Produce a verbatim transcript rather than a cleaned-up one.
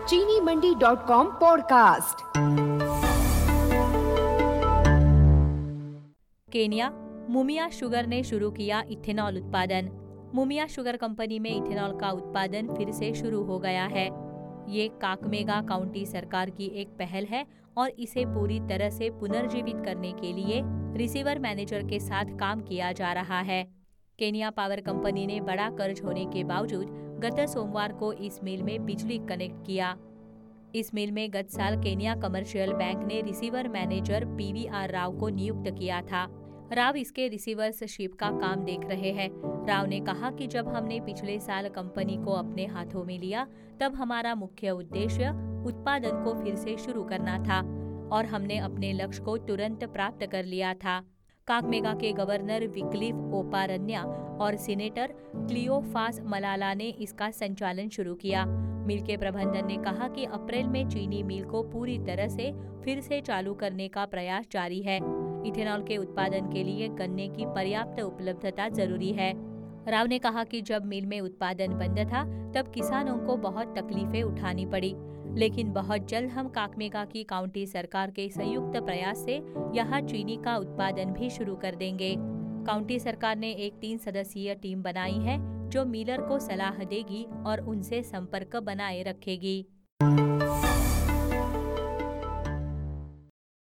चीनी Mandi dot com podcast. Kenya, Mumias sugar ने शुरू किया इथेनॉल उत्पादन। मुमिया शुगर कंपनी में इथेनॉल का उत्पादन फिर से शुरू हो गया है। ये काकमेगा काउंटी सरकार की एक पहल है और इसे पूरी तरह से पुनर्जीवित करने के लिए रिसीवर मैनेजर के साथ काम किया जा रहा है। केन्या पावर कंपनी ने बड़ा कर्ज होने के बावजूद गत सोमवार को इस मिल में बिजली कनेक्ट किया। इस मिल में गत साल केन्या कमर्शियल बैंक ने रिसीवर मैनेजर पीवीआर राव को नियुक्त किया था। राव इसके रिसीवर्सशिप का काम देख रहे हैं। राव ने कहा कि जब हमने पिछले साल कंपनी को अपने हाथों में लिया, तब हमारा मुख्य उद्देश्य उत्पादन को फिर से शुरू करना था और हमने अपने लक्ष्य को तुरंत प्राप्त कर लिया था। काकमेगा के गवर्नर विक्लिफ ओपारन्या और सीनेटर क्लियोफास मलाला ने इसका संचालन शुरू किया। मिल के प्रबंधन ने कहा कि अप्रैल में चीनी मिल को पूरी तरह से फिर से चालू करने का प्रयास जारी है। इथेनॉल के उत्पादन के लिए गन्ने की पर्याप्त उपलब्धता जरूरी है। राव ने कहा कि जब मिल में उत्पादन बंद था, तब किसानों को बहुत तकलीफें उठानी पड़ी, लेकिन बहुत जल्द हम काकमेगा की काउंटी सरकार के संयुक्त प्रयास से यहाँ चीनी का उत्पादन भी शुरू कर देंगे। काउंटी सरकार ने एक तीन सदस्यीय टीम बनाई है जो मिलर को सलाह देगी और उनसे संपर्क बनाए रखेगी।